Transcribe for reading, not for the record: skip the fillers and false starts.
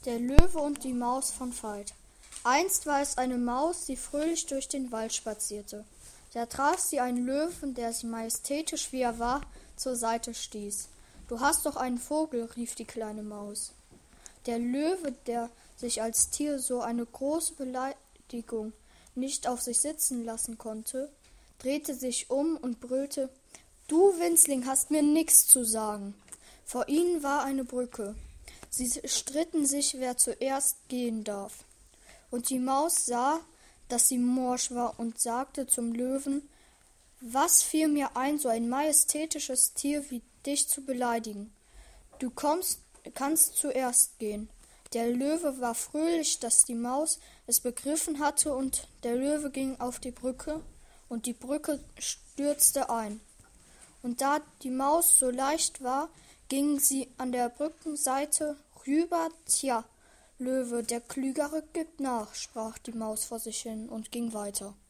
Der Löwe und die Maus von Veit. Einst war es eine Maus, die fröhlich durch den Wald spazierte. Da traf sie einen Löwen, der sie majestätisch wie er war, zur Seite stieß. »Du hast doch einen Vogel«, rief die kleine Maus. Der Löwe, der sich als Tier so eine große Beleidigung nicht auf sich sitzen lassen konnte, drehte sich um und brüllte: »Du Winzling, hast mir nix zu sagen!« Vor ihnen war eine Brücke. Sie stritten sich, wer zuerst gehen darf. Und die Maus sah, dass sie morsch war, und sagte zum Löwen: »Was fiel mir ein, so ein majestätisches Tier wie dich zu beleidigen? Du kannst zuerst gehen.« Der Löwe war fröhlich, dass die Maus es begriffen hatte, und der Löwe ging auf die Brücke, und die Brücke stürzte ein. Und da die Maus so leicht war, ging sie an der Brückenseite rüber. »Tja, Löwe, der Klügere gibt nach«, sprach die Maus vor sich hin und ging weiter.